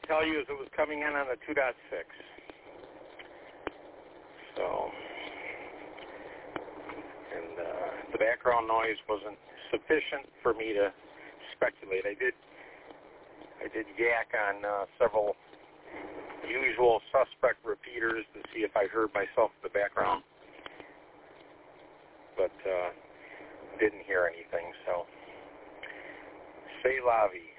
tell you is it was coming in on a 2.6. So, and the background noise wasn't sufficient for me to speculate. I did yak on several usual suspect repeaters to see if I heard myself in the background, but didn't hear anything. So, c'est la vie.